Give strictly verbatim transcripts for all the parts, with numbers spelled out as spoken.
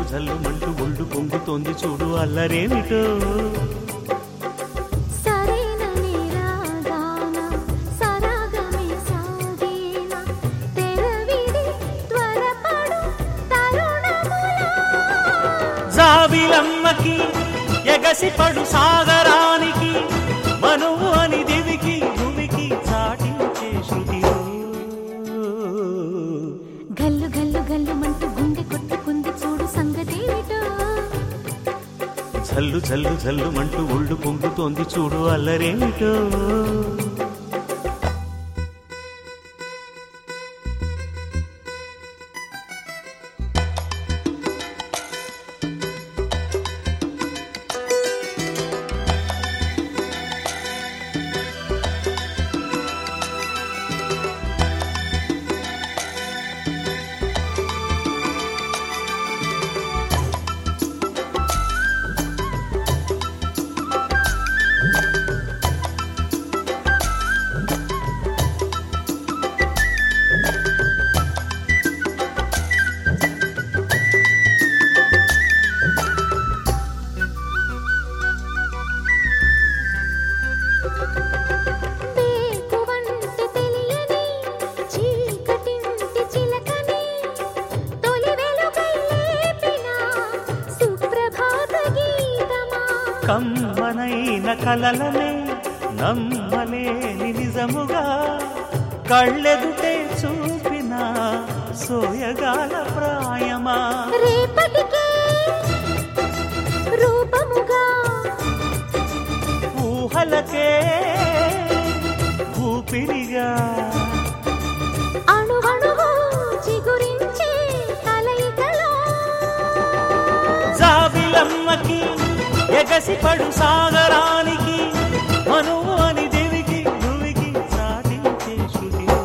జల్లు మంటూ ఒళ్ళు పొంగుతోంది చూడు అల్లరేమిటో. జాబిలమ్మకి ఎగసిపడు సాగరానికి మనువు అని దివికి భూమికి చాటించే శృతిలో. గల్లు గల్లు గల్లు మంటూ గుండె కొట్టుకుంది చూడు సంగతేమిటో. జల్లు జల్లు జల్లు మంటూ ఒళ్ళు పొంగుతోంది చూడు అల్లరేమిటో. కమ్మనైన కలలనే నమ్మలేని నిజముగా కళ్ళెదుటే చూపిన సోయగాల ప్రాయమా. రేపటికే రూపముగా ఊహలకే ఊపిరిగా అణువణువు చిగురించే కలయికలో. జాబిలమ్మకి ఎగసిపడు సాగరానికి మనువు అని దేవికి భూమికి చాటించే శృతిలో.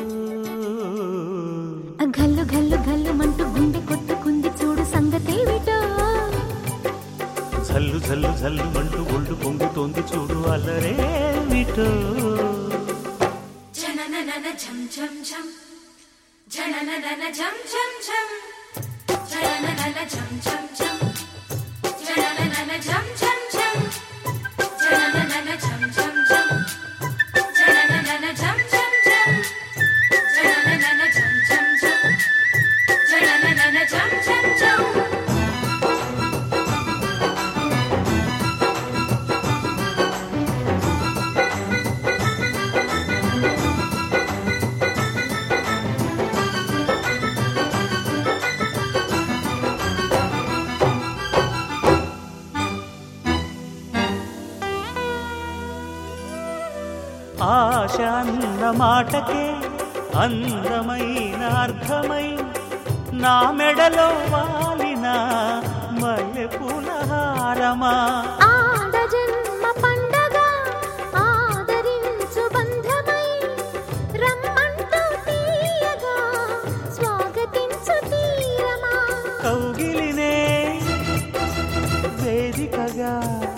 గల్లు గల్లు గల్లు మంటూ గుండె కొట్టుకుంది చూడు సంగతేమిటో. జల్లు జల్లు జల్లు మంటూ ఒళ్ళు పొంగుతోంది చూడు అల్లరేమిటో. జననన ఝం ఝం ఝం జననన ఝం ఝం ఝం జననన ఝం ఝం ఝం జననన ఝం ఝం ఝం జననన ఝం ఝం ఝం జననన ఝం ఝం ఝం జననన ఝం ఝం ఝం జననన ఝం ఝం ఝం. ఆశ అన్న మాటకే అందమైన అర్థమై నా మెడలో వాలిన మల్లెపూల హారమా. ఆడజన్మ పండగ ఆదరించు బంధమై రమ్మంటూ తీయగా స్వాగతించు తీరమా. కౌగిలినే వేదికగా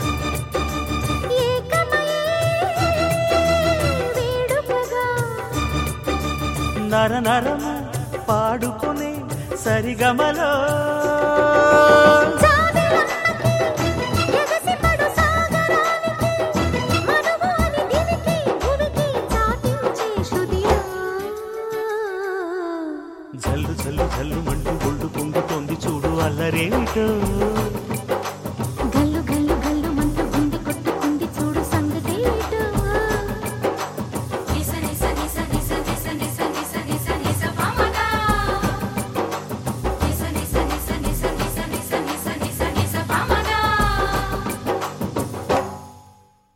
నర నరము పాడుకునే సరిగమలో. జల్లు జల్లు జల్లు మంటూ ఒళ్ళు పొంగుతోంది చూడు అల్లరేమిటో.